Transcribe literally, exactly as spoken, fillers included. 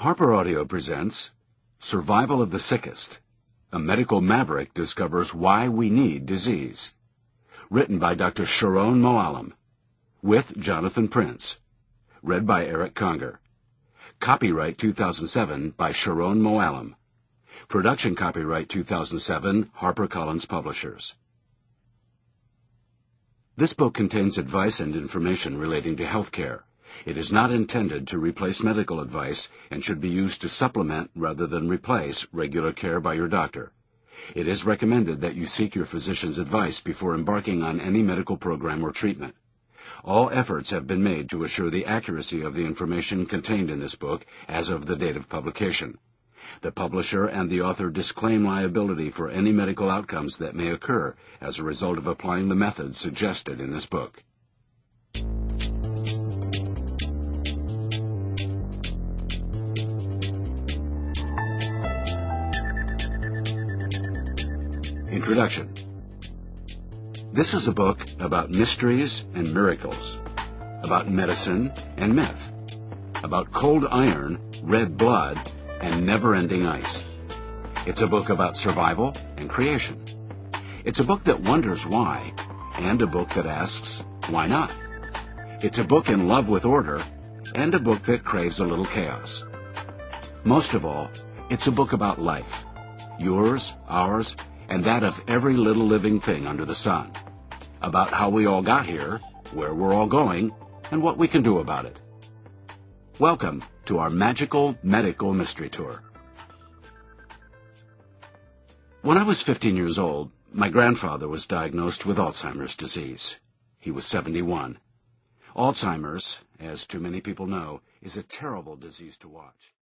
Harper Audio presents Survival of the Sickest. A medical maverick discovers why we need disease. Written by Doctor Sharon Moalem. With Jonathan Prince. Read by Eric Conger. Copyright two thousand seven by Sharon Moalem. Production copyright two thousand seven, HarperCollins Publishers. This book contains advice and information relating to health care. It is not intended to replace medical advice and should be used to supplement rather than replace regular care by your doctor. It is recommended that you seek your physician's advice before embarking on any medical program or treatment. All efforts have been made to assure the accuracy of the information contained in this book as of the date of publication. The publisher and the author disclaim liability for any medical outcomes that may occur as a result of applying the methods suggested in this book. Introduction. This is a book about mysteries and miracles, about medicine and myth, about cold iron, red blood, and never-ending ice. It's a book about survival and creation. It's a book that wonders why, and a book that asks, why not? It's a book in love with order, and a book that craves a little chaos. Most of all, it's a book about life, yours, ours, and that of every little living thing under the sun. About how we all got here, where we're all going, and what we can do about it. Welcome to our magical medical mystery tour. When I was fifteen years old, my grandfather was diagnosed with Alzheimer's disease. He was seventy-one. Alzheimer's, as too many people know, is a terrible disease to watch.